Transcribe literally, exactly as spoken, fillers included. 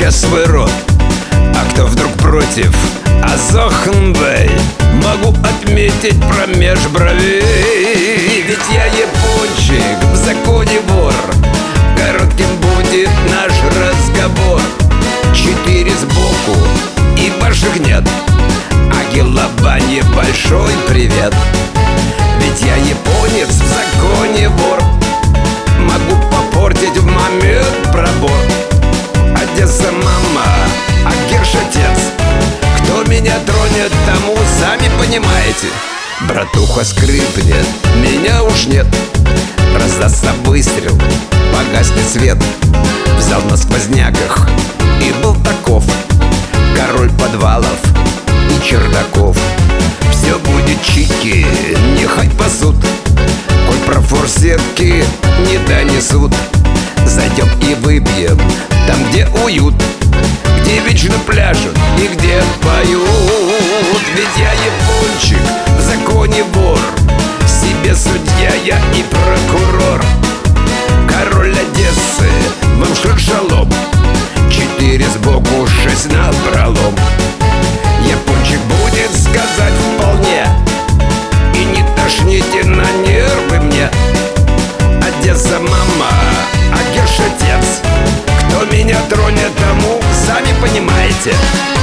сейчас свой род. А кто вдруг против Азохнбэй, могу отметить промеж бровей. Ведь я япончик, в законе вор, коротким будет наш разговор. Четыре сбоку и ваших нет, Агилабанье большой привет. Ведь я японец, в законе вор, могу попортить в момент пробор. Одесса мама, а Герш отец. Кто меня тронет, тому сами понимаете. Братуха скрипнет, меня уж нет. Раздастся выстрел, погаснет свет. Взял на сквозняках и был таков, король подвалов и чердаков. Все будет чики, нехай пасут, коль про форсетки не донесут. Зайдем и выпьем там, где уют, где вечно пляшут и где поют. Ведь я япончик, в законе вор, себе судья я и прокурор. Король Одессы, волшеб шалом, четыре сбоку, шесть напролом. Япончик будет сказать вполне, и не тошните на нервы мне. Одесса мама, а Герш отец. Кто меня тронет, тому сами понимаете.